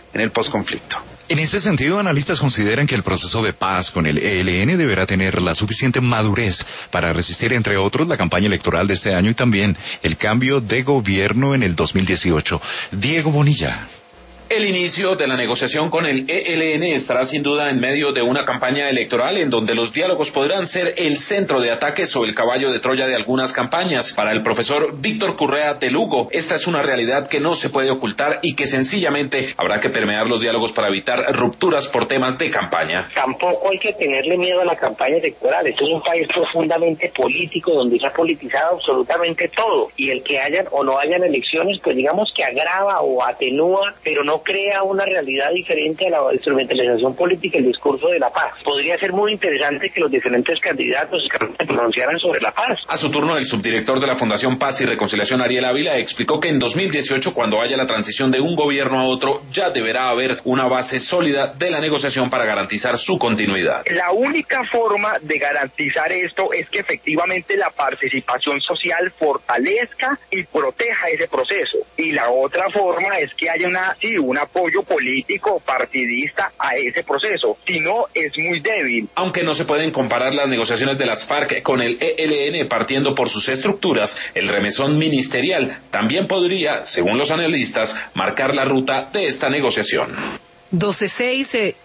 en el posconflicto. En ese sentido, analistas consideran que el proceso de paz con el ELN deberá tener la suficiente madurez para resistir, entre otros, la campaña electoral de este año y también el cambio de gobierno en el 2018. Diego Bonilla. El inicio de la negociación con el ELN estará sin duda en medio de una campaña electoral en donde los diálogos podrán ser el centro de ataques o el caballo de Troya de algunas campañas. Para el profesor Víctor Correa de Lugo, esta es una realidad que no se puede ocultar y que sencillamente habrá que permear los diálogos para evitar rupturas por temas de campaña. Tampoco hay que tenerle miedo a la campaña electoral. Esto es un país profundamente político donde se ha politizado absolutamente todo, y el que hayan o no hayan elecciones, pues digamos que agrava o atenúa, pero no crea una realidad diferente a la instrumentalización política y el discurso de la paz. Podría ser muy interesante que los diferentes candidatos se pronunciaran sobre la paz. A su turno, el subdirector de la Fundación Paz y Reconciliación, Ariel Ávila, explicó que en 2018, cuando haya la transición de un gobierno a otro, ya deberá haber una base sólida de la negociación para garantizar su continuidad. La única forma de garantizar esto es que efectivamente la participación social fortalezca y proteja ese proceso. Y la otra forma es que haya un apoyo político partidista a ese proceso, si no es muy débil. Aunque no se pueden comparar las negociaciones de las FARC con el ELN partiendo por sus estructuras, el remesón ministerial también podría, según los analistas, marcar la ruta de esta negociación. 12:06,